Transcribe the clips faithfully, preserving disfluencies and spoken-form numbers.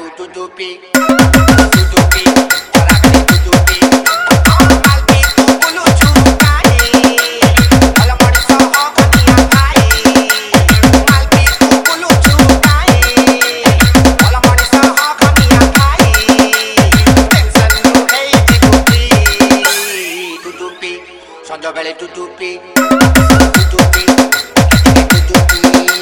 Sakalu tutupi, tutupi, kalakali tutupi. Malpi tupulu chukai, wala moriso ho kaniya kai. Malpi tupulu chukai, wala moriso ho kaniya kai. Tension nu hey tutupi, tutupi, sonjo bele tutupi, tutupi, tutupi.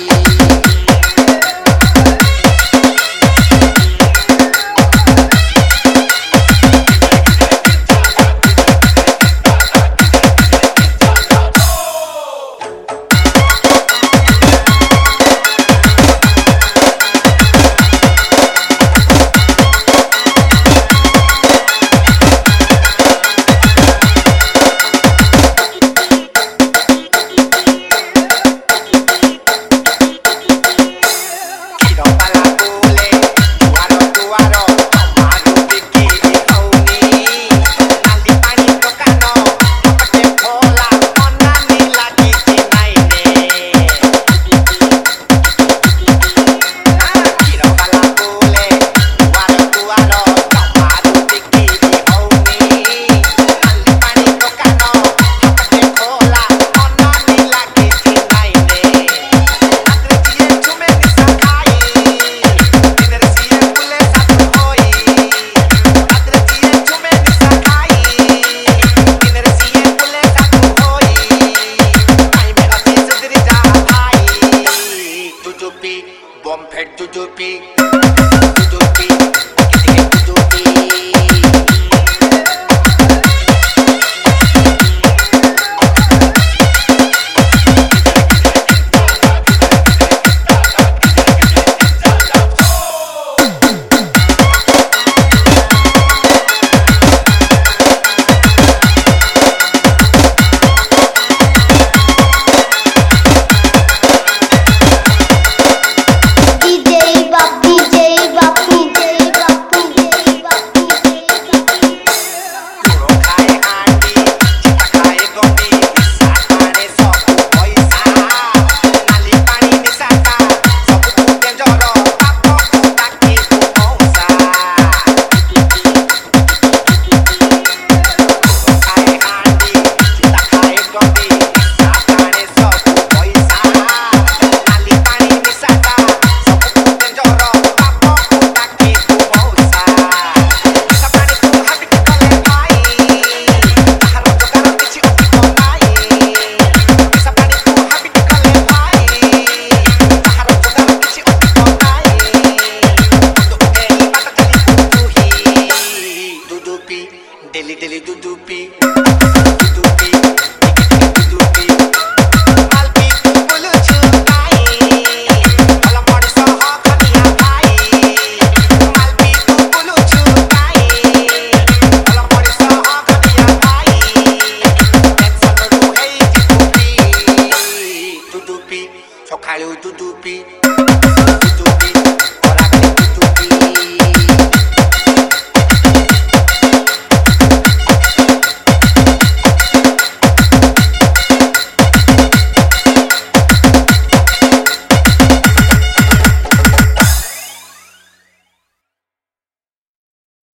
Bom pet tutupi, tutupi, kiti tutupi. Deli deli tutupi, tutupi, tutupi. Malpi tupulu chukai, wala moriso ho kaniya kai. Malpi tupulu chukai, wala moriso ho kaniya kai. Tension nu hey tutupi, tutupi, sakalu tutupi.